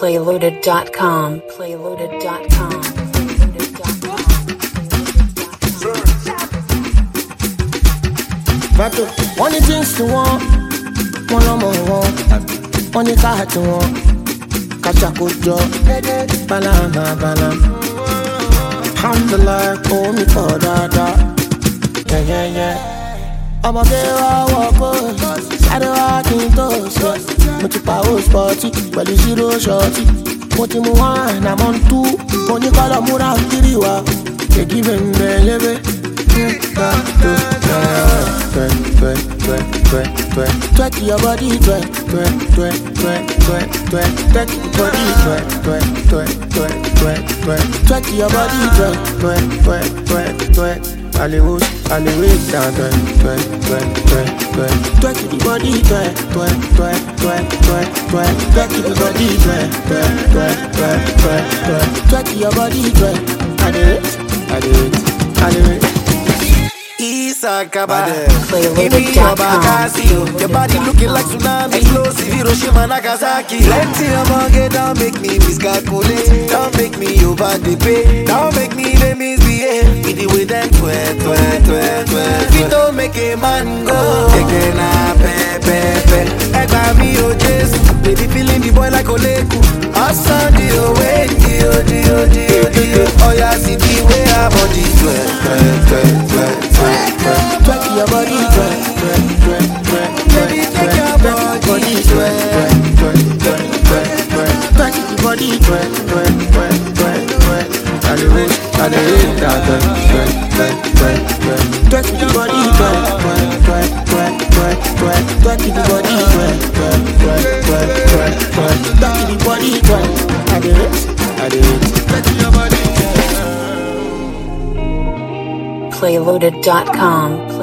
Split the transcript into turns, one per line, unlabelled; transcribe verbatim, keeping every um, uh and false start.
Playloaded dot com. Playloaded dot com. Playloaded dot com.
Vato, one things to want, one no more want. One car to want, catch a good job. Banana, banana. Alhamdulillah, oh me for dada. Yeah, yeah, yeah. I'm a girl, I walk on. Side walking toes, yeah. Much power sporty, but you zero shorty. What you want, I'm on two. When you call a mura, kiriwa. They give him the leve. Twerk your body, twerk, twerk, twerk, twerk, twerk, twerk, twerk your body, twerk, twerk, twerk, twerk, twerk, twerk, twerk your body, twerk, twerk, twerk, twerk, twerk. Hollywood, Hollywood, down, twerk, twerk, twerk, twerk, twerk, twerk your body, twerk, twerk, twerk, twerk, twerk, twerk, twerk your body, twerk, twerk, twerk, twerk, twerk, twerk, twerk your body, twerk. I do it, I do it, I do it.
Isakaba,
Playloaded dot com.
your body looking like tsunami, explosive Hiroshima, Nagasaki. Plenty of money, don't make me miscalculate, don't make me over the pay, don't make me the misbehave. With the way them twerk, twerk, twerk, twerk. We don't make a man go. Again, I pay, pay, pay. Egba mi o Jesu, baby feeling the boy like Oleku. Awesome, the way, the the the the oh yeah, see the way our body twerk, twerk, twerk, twerk, twerk.
Twerk your body, twerk, twerk, twerk, twerk, twerk, twerk, twerk your body, twerk, twerk, twerk, twerk, twerk, twerk your body, twerk, twerk, twerk, twerk, twerk. I do it, I do it, twerk, twerk, twerk, twerk, twerk, twerk your body, twerk, twerk, twerk, twerk, twerk, twerk, twerk your body, twerk, twerk, twerk, twerk, twerk, twerk, twerk your body, twerk. I do it, I do it, twerk your body.
Playloaded dot com.